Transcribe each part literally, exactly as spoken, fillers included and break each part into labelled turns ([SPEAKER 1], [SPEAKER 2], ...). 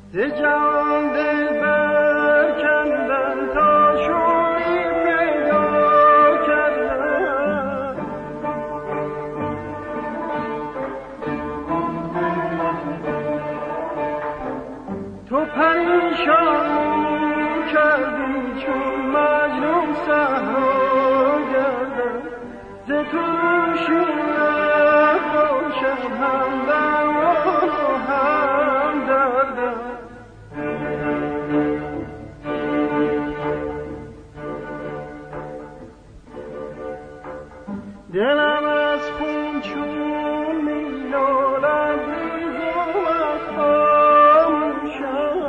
[SPEAKER 1] ز جان دل برکندن تا شوری پیدا کردن. تو پریشان کردی چون مجنون صحرا گردن. ز تو نوشینت باشم هم درمان و هم دردم. دلم از خون چون میلالد ریزم از خاموشم.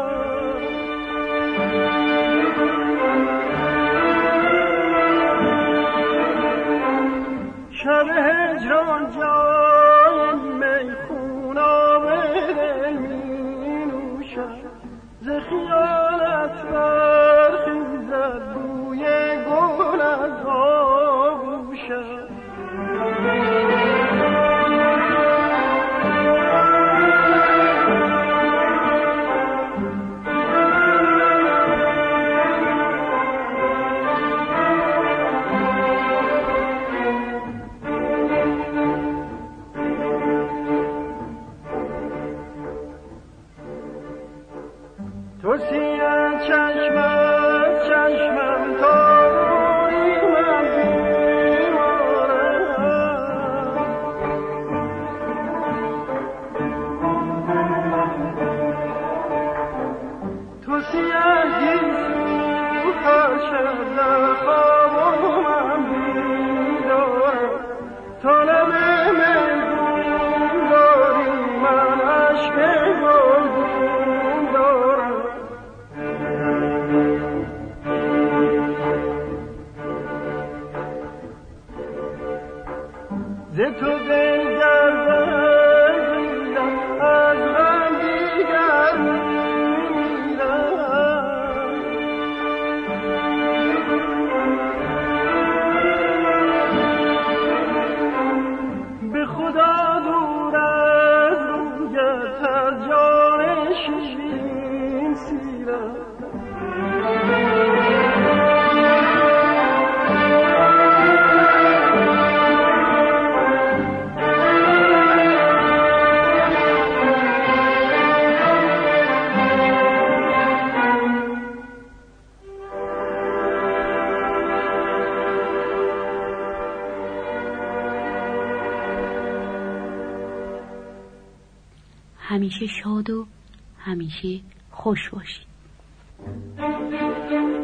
[SPEAKER 1] شب هجران جای میخون آب دل می نوشم. ز خیالت برخیزد بوی گل از آغوشم. تو سیه چشمت چشمم تا روی من بیمارم. تو سیه گیسو هر شب در خواب من بیدارم. تا لب میگون داری من عشق گلگون دارم. ز تو دل گردیدم از غم دیگر میمیرم. به خدا دور از رویت از جان شیرین سیرم.
[SPEAKER 2] همیشه شاد و همیشه خوش باشید.